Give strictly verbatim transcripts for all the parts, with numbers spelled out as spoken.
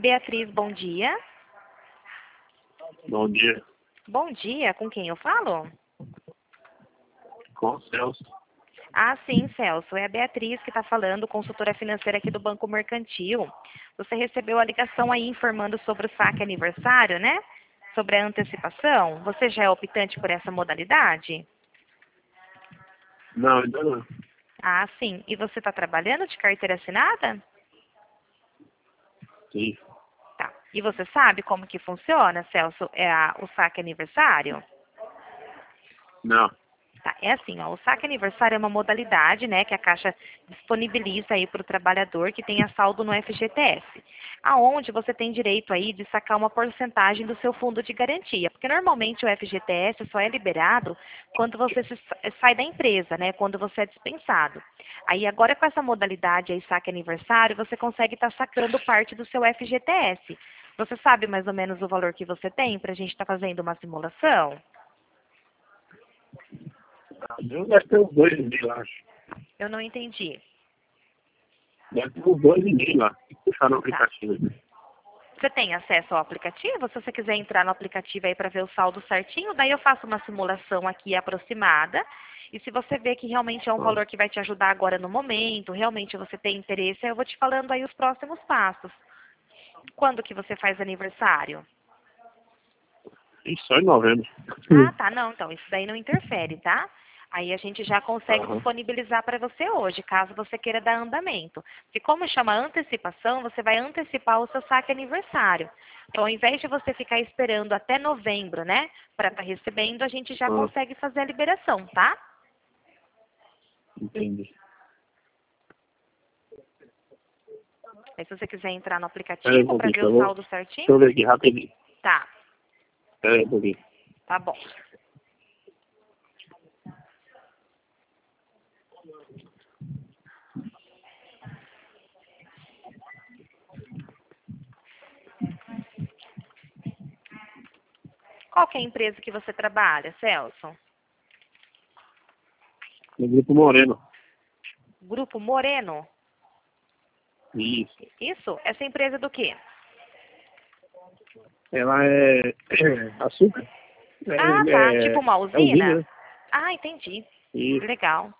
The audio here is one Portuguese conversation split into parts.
Beatriz, bom dia. Bom dia. Bom dia, com quem eu falo? Com o Celso. Ah, sim, Celso. É a Beatriz que está falando, consultora financeira aqui do Banco Mercantil. Você recebeu a ligação aí informando sobre o saque aniversário, né? Sobre a antecipação. Você já é optante por essa modalidade? Não, ainda não. Ah, sim. E você está trabalhando de carteira assinada? Sim. Tá. E você sabe como que funciona, Celso, é a, o saque aniversário? Não. Tá, é assim, ó, o saque aniversário é uma modalidade, né, que a Caixa disponibiliza aí para o trabalhador que tenha saldo no F G T S, aonde você tem direito aí de sacar uma porcentagem do seu fundo de garantia, porque normalmente o F G T S só é liberado quando você se, sai da empresa, né, quando você é dispensado. Aí agora com essa modalidade aí, saque aniversário, você consegue estar sacando parte do seu F G T S. Você sabe mais ou menos o valor que você tem para a gente estar fazendo uma simulação? Eu deve ter uns dois e meio lá, acho. Eu não entendi. Deve ter uns dois e meio lá. Puxar no Tá. aplicativo. Você tem acesso ao aplicativo? Se você quiser entrar no aplicativo aí para ver o saldo certinho, daí eu faço uma simulação aqui aproximada. E se você vê que realmente é um Ah, valor que vai te ajudar agora no momento, realmente você tem interesse, eu vou te falando aí os próximos passos. Quando que você faz aniversário? e só em novembro. Ah, tá, não, então isso daí não interfere, tá? Aí a gente já consegue Aham. disponibilizar para você hoje, caso você queira dar andamento. Porque como chama antecipação, você vai antecipar o seu saque aniversário. Então, ao invés de você ficar esperando até novembro, né, para estar recebendo, a gente já Ah, consegue fazer a liberação, tá? entendi. Aí se você quiser entrar no Pera aí um aplicativo para pouquinho, ver por o favor. saldo Deixa certinho, eu ver aqui rapidinho. tá, Pera aí um pouquinho. tá bom. Qual que é a empresa que você trabalha, Celso? No Grupo Moreno. Grupo Moreno? Isso. Isso? Essa empresa do quê? Ela é, é açúcar. É, Ah, tá. é, Tipo uma é usina, usina? né? Ah, entendi. Isso. Legal.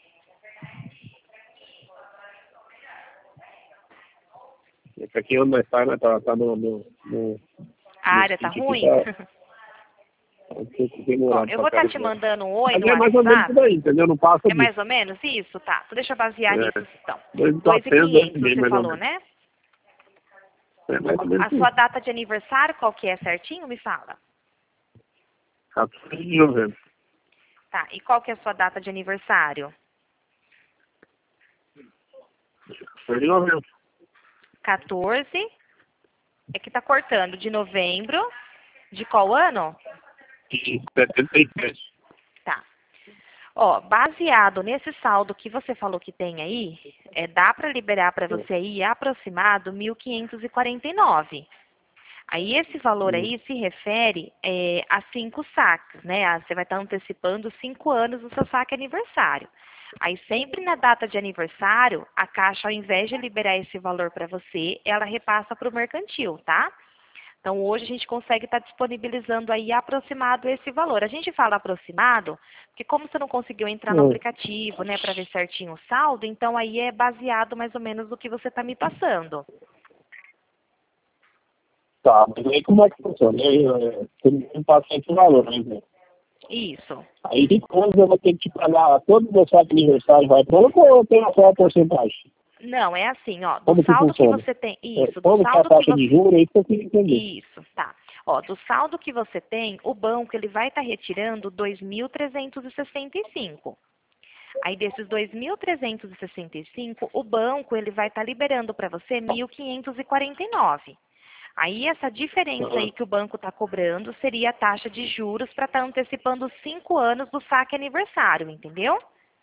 Esse aqui onde nós tá, né? Tá, tá no, no, no, A no área tá sítio aqui, ruim? tá, tá um pouco Ó, demorado eu pra vou estar cara te de volta. mandando um oi Mas no é mais ou menos WhatsApp. por aí, entendeu? Não passa É mais disso. ou menos isso? Tá. Então deixa eu basear nisso, É, então. dois mil e Dois e quatrocentos, dois e quinhentos meio, você mais ou falou, menos. né? É mais ou menos A por sua isso. data de aniversário, qual que é certinho? Me fala. quatorze de novembro. Tá. E qual que é a sua data de aniversário? quatorze de novembro. quatorze. É que tá cortando. De novembro. De qual ano? E setenta e sete. Tá. Ó, baseado nesse saldo que você falou que tem aí, é, dá para liberar para É. você aí aproximado mil quinhentos e quarenta e nove. Aí esse valor Hum. aí se refere é, a cinco saques, né? Ah, você vai estar antecipando cinco anos do seu saque aniversário. Aí sempre na data de aniversário, a Caixa, ao invés de liberar esse valor para você, ela repassa para o mercantil, tá? Então, hoje a gente consegue estar disponibilizando aí aproximado esse valor. A gente fala aproximado, porque como você não conseguiu entrar no Hum. aplicativo, né, para ver certinho o saldo, então aí é baseado mais ou menos no que você está me passando. Tá, mas aí como é que funciona? Aí, é, você não passa esse valor, né? Isso. Aí depois eu vou ter que pagar todo o meu saque de aniversário, vai pronto ou eu tenho só a porcentagem? Não, é assim, ó, do Como que saldo que funciona? você tem, É, isso, do como que é a saldo que taxa de você, juros, é isso que eu queria entender. isso, tá. Ó, do saldo que você tem, o banco ele vai estar retirando dois mil trezentos e sessenta e cinco. Aí desses dois mil trezentos e sessenta e cinco, o banco ele vai estar liberando para você mil quinhentos e quarenta e nove. Aí essa diferença Aham. aí que o banco está cobrando seria a taxa de juros para estar antecipando cinco anos do saque aniversário, entendeu?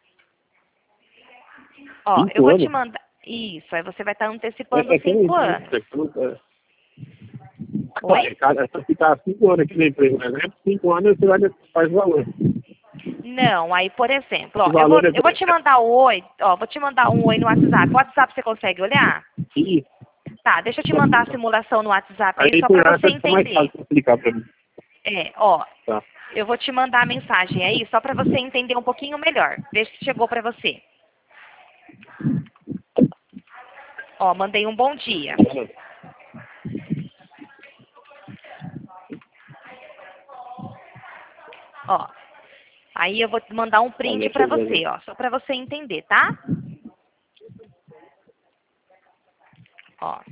Ó, eu Cinco vou te anos? mandar. Isso, aí você vai estar antecipando É, é que eu não cinco entendo. anos. É que eu não- é. Oi? É, cara, se ficar cinco anos aqui na empresa, por exemplo, cinco anos você vai faz o valor. Não, aí, por exemplo, O ó, eu vou, valor é eu vou te mandar um oi, ó, vou te mandar um oi no WhatsApp. O WhatsApp você consegue olhar? isso. Tá, deixa eu te mandar a simulação no WhatsApp aí, Aí só por para essa você fica mais entender. fácil explicar pra mim. É, ó, Tá. eu vou te mandar a mensagem aí, só para você entender um pouquinho melhor. Vê se chegou para você. Ó, mandei um bom dia. Ó, aí eu vou te mandar um print Deixa para eu ver. você, ó, só para você entender, tá? Ó.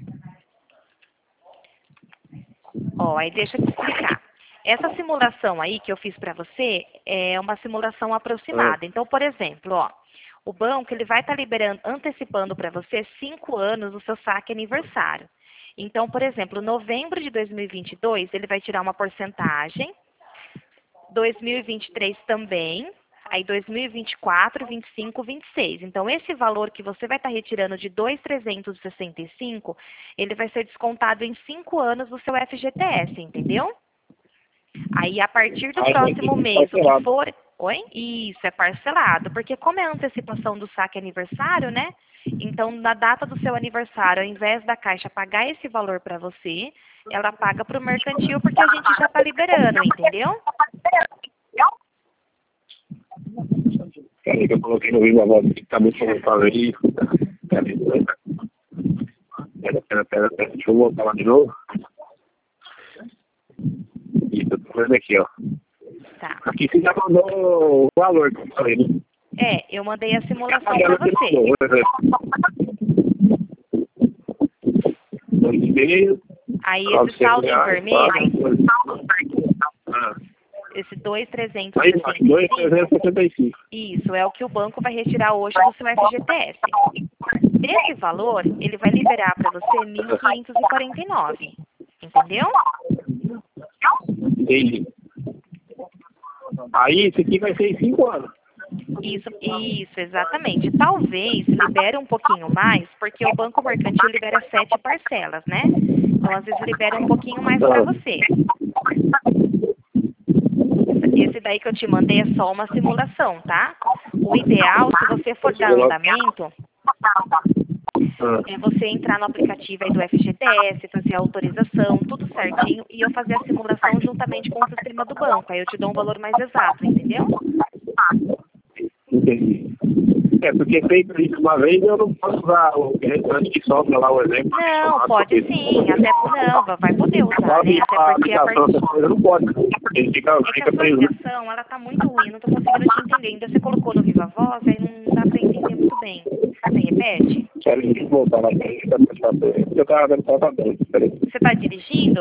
Ó, aí deixa eu te explicar. Essa simulação aí que eu fiz para você é uma simulação aproximada. Então, por exemplo, ó, o banco ele vai estar liberando, antecipando para você cinco anos o seu saque aniversário. Então, por exemplo, novembro de dois mil e vinte e dois ele vai tirar uma porcentagem, dois mil e vinte e três também, aí dois mil e vinte e quatro, vinte e cinco, vinte e seis. Então, esse valor que você vai estar retirando de dois mil trezentos e sessenta e cinco, ele vai ser descontado em cinco anos do seu F G T S, entendeu? Aí, a partir do Aí vai ter próximo que mês, o que parcelado. for... Oi? Isso, é parcelado. Porque como é a antecipação do saque aniversário, né? Então, na data do seu aniversário, ao invés da Caixa pagar esse valor para você, ela paga para o mercantil porque a gente já está liberando, entendeu? Peraí que eu coloquei no Viva Voz aqui, que tá muito confortável aí. Peraí, pera, pera, pera, pera, deixa eu voltar lá de novo. Isso, eu tô vendo aqui, ó. Tá. Aqui você já mandou o valor que eu falei, né? É, eu mandei a simulação Aí para ela que você. mandou, por exemplo. Dois e meio, Aí, esse novecentos saldo em reais, vermelho, quatro. Ah, esse dois mil trezentos e aí, sessenta dois e mil cinco, trezentos e setenta e cinco. isso, é o que o banco vai retirar hoje do seu F G T S. Desse valor, ele vai liberar para você mil quinhentos e quarenta e nove. Entendeu? Entendi. Aí, esse aqui vai ser em cinco anos. Isso, isso, exatamente. Talvez libere um pouquinho mais, porque o Banco Mercantil libera sete parcelas, né? Então, às vezes, libera um pouquinho mais para você. Esse daí que eu te mandei é só uma simulação, tá? O ideal, se você for dar andamento, Ah, é você entrar no aplicativo aí do F G T S, fazer a autorização, tudo certinho, e eu fazer a simulação juntamente com o sistema do banco. Aí eu te dou um valor mais exato, entendeu? entendi. É, porque feito isso uma vez, eu não posso usar o restante que sobra lá, o exemplo. Não, pode sim, até não, vai poder usar, né? Até A porque a aplicação, partir... essas coisas, não pode. Ele fica, É que a fica sua preso. ligação, ela tá muito ruim, não tô conseguindo te entender. Ainda você colocou no Viva Voz, aí não dá pra entender muito bem. Você repete? Quero que voltar lá, que fica mais fácil. Eu tava vendo que tava bem, peraí. Você tá dirigindo?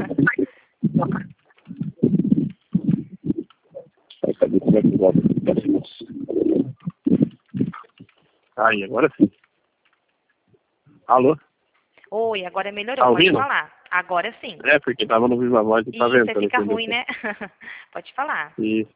Vai saber como é que volta. Aí, agora sim. Alô? Oi, agora melhorou, Tá pode ouvindo? falar. Agora sim. É, porque tava no Viva Voz e tá E vendo. você fica ruim, né? Pode falar. Isso.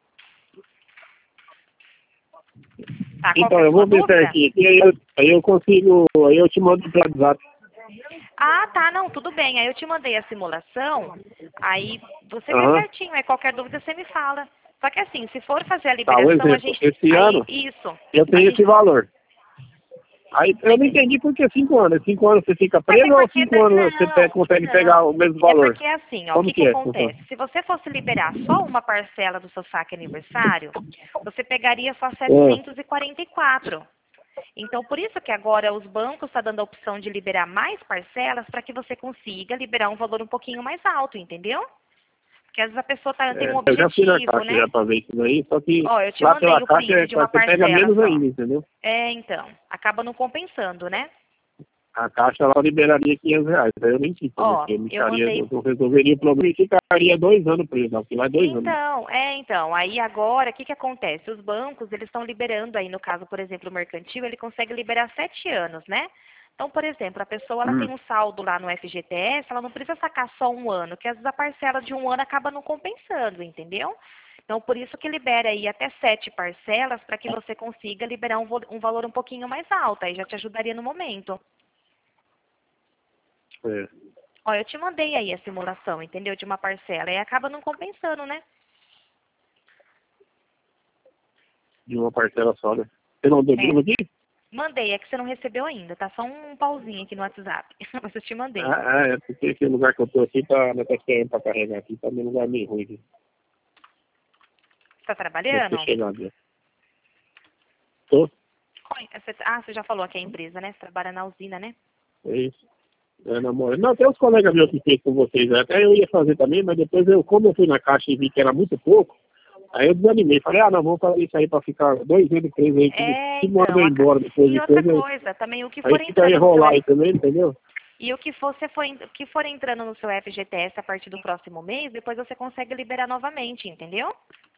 Tá, qual que Então, é a eu sua vou ver dúvida? certinho aqui, aí eu, aí eu consigo, aí eu te mando pro WhatsApp. Ah, tá, não, tudo bem. Aí eu te mandei a simulação, aí você vê Aham. certinho, aí qualquer dúvida você me fala. Só que assim, se for fazer a Tá, um liberação, a exemplo. gente... Esse Aí, ano, isso. eu A tenho gente... esse valor. Aí eu não entendi por que cinco anos. Cinco anos você fica Mas é preso ou porque... cinco anos você pe- Não, consegue pegar o não. mesmo É valor? porque assim, ó, o Como que que que é? acontece? Se você fosse liberar só uma parcela do seu saque aniversário, você pegaria só É. setecentos e quarenta e quatro. Então, por isso que agora os bancos estão dando a opção de liberar mais parcelas para que você consiga liberar um valor um pouquinho mais alto, entendeu? Porque às vezes a pessoa tá, tem É, um eu já fui na objetivo, caixa né? já pra ver isso daí, só que Ó, eu te lá mandei pela o caixa print é, de uma você pega parcela menos só. ainda, entendeu? É, então, acaba não compensando, né? A caixa ela liberaria quinhentos reais, aí eu nem quis fazer, Ó, porque eu, me eu ficaria, mandei... eu resolveria o problema e ficaria dois anos preso, não, porque lá é dois anos. Então, é, então, aí agora, o que que acontece? Os bancos, eles estão liberando aí, no caso, por exemplo, o mercantil, ele consegue liberar sete anos, né? Então, por exemplo, a pessoa, ela Hum. tem um saldo lá no F G T S, ela não precisa sacar só um ano, que às vezes a parcela de um ano acaba não compensando, entendeu? Então, por isso que libera aí até sete parcelas para que você consiga liberar um, vo- um valor um pouquinho mais alto, aí já te ajudaria no momento. É, Ó, eu te mandei aí a simulação, entendeu? De uma parcela, aí acaba não compensando, né? de uma parcela só, né? Você não deu É. vivo aqui? Mandei, é que você não recebeu ainda, tá só um pauzinho aqui no WhatsApp. Mas eu te mandei. Ah, ah, é porque esse lugar que eu tô aqui tá, não tá esperando pra carregar aqui, tá num lugar meio ruim aqui. Você tá Deve trabalhando? ter chegado já. Tô? Qual é- você- Ah, você já falou que é a empresa, né? Você trabalha na usina, né? É isso. É, namoro. Não, tem uns colegas meus que fez com vocês, né? Até eu ia fazer também, mas depois eu, como eu fui na caixa e vi que era muito pouco, aí eu desanimei. Falei, ah, não, vamos fazer isso aí pra ficar dois anos, três aí, que É, se manda então. a ca- embora depois E de outra coisa, aí, coisa, também o que aí for fica entrando no seu enrolar aí F... também, entendeu? E o que for, você for, en- o que for entrando no seu F G T S a partir do próximo mês, depois você consegue liberar novamente, entendeu?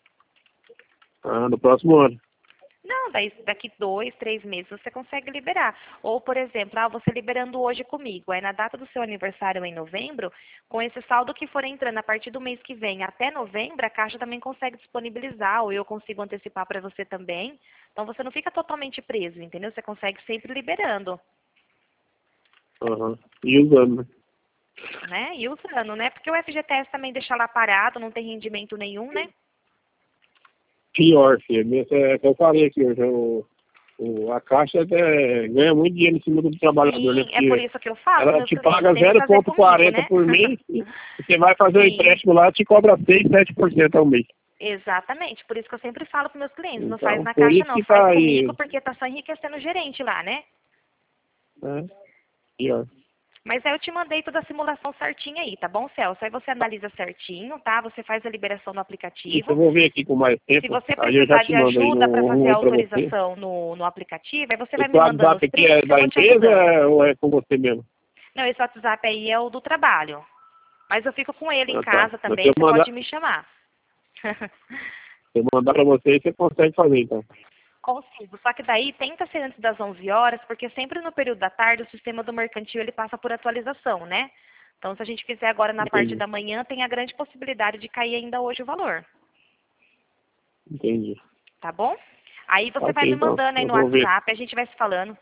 Ah, no próximo ano. Não, daí daqui dois, três meses você consegue liberar. Ou, por exemplo, ah, você liberando hoje comigo, aí na data do seu aniversário em novembro, com esse saldo que for entrando a partir do mês que vem até novembro, a Caixa também consegue disponibilizar, ou eu consigo antecipar para você também. Então você não fica totalmente preso, entendeu? Você consegue sempre liberando, Aham. E usando, né? né? E usando, né? Porque o F G T S também deixa lá parado, não tem rendimento nenhum, né? Pior, filho. Esse é que eu falei aqui hoje. O, o, a Caixa é, ganha muito dinheiro em cima do trabalhador, né? Sim, é por Porque isso que eu falo, ela meus te clientes, paga tem que zero fazer vírgula comigo, quarenta né? por mês e você vai fazer o Sim. empréstimo lá, te cobra seis, sete por cento ao mês. Exatamente, por isso que eu sempre falo para meus clientes, não faz Então, na por caixa isso não, que faz tá comigo aí. porque tá só enriquecendo o gerente lá, né? Né? Pior. Mas aí eu te mandei toda a simulação certinha aí, tá bom, Celso? Aí você analisa certinho, tá? Você faz a liberação no Isso eu aplicativo. vou ver aqui com mais Se tempo, você aí eu já precisar te de mando aí ajuda para no fazer a rumo pra você. autorização no, no aplicativo, aí você vai Esse me mandando os WhatsApp aqui é prints que eu da vou te empresa ajudando. ou é com você mesmo? Não, esse WhatsApp aí é o do trabalho. Mas eu fico com ele em Ah, tá. casa Mas se também, eu você mandar, pode me chamar. se eu mandar pra você, você consegue fazer, então. Consigo, só que daí tenta ser antes das onze horas, porque sempre no período da tarde o sistema do mercantil ele passa por atualização, né? Então se a gente fizer agora na parte Entendi. da manhã, tem a grande possibilidade de cair ainda hoje o valor, Entendi. tá bom? Aí Tá você vai ok, me então. mandando aí Eu no vou ver. WhatsApp, a gente vai se falando.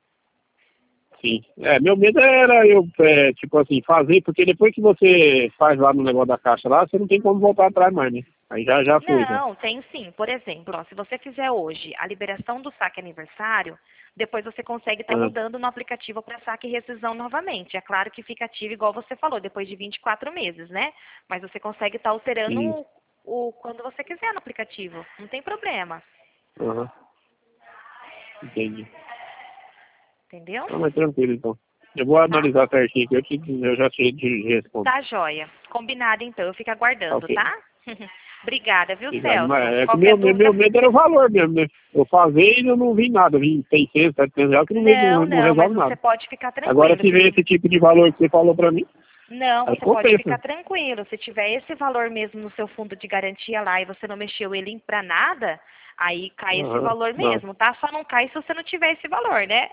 Sim. É, meu medo era eu, é, tipo assim, fazer, porque depois que você faz lá no negócio da caixa lá, você não tem como voltar atrás mais, né? Aí já, já foi, já. Não, tem sim. Por exemplo, ó, se você fizer hoje a liberação do saque aniversário, depois você consegue estar Ah, mudando no aplicativo para saque e rescisão novamente. É claro que fica ativo igual você falou, depois de vinte e quatro meses, né? Mas você consegue estar alterando sim. o, o- quando você quiser no aplicativo. Não tem problema. Aham. Entendi. Entendeu? Não, mas tranquilo, então. Eu vou Tá? analisar certinho aqui, eu, te, eu já te, te respondo. Tá joia. Combinado então. Eu fico Tá aguardando, ok. tá? Obrigada, viu, Obrigado. Mas Celso? é que Qualquer meu, meu, dúvida. meu medo era o valor mesmo, né? Eu fazer e eu não vi nada, vi seiscentos, setecentos reais, que não, veio- Não, não, não não, mas resolve você nada. pode ficar Agora, tranquilo. se Se vem tiver... esse tipo de valor que você falou pra mim, Não, aí você pode ficar compensa. tranquilo. Se tiver esse valor mesmo no seu fundo de garantia lá e você não mexeu ele pra nada, aí cai esse Aham. valor Não. mesmo, tá? Só não cai se você não tiver esse valor, né?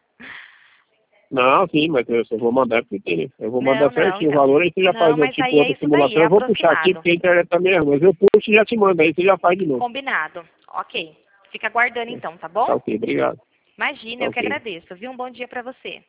Não, sim, mas eu só vou mandar porque tem. Eu vou Não, mandar não, certinho o então. valor, aí você já Não, faz o mas tipo aí é outra isso daí, simulação. é Eu vou puxar aqui aproximado. porque a internet tá meio ruim, mas eu puxo e já te mando, aí você já faz de novo. Combinado. Ok. Fica aguardando então, tá bom? Tá ok, obrigado. Imagina, Tá eu que ok. agradeço, viu? Um bom dia pra você.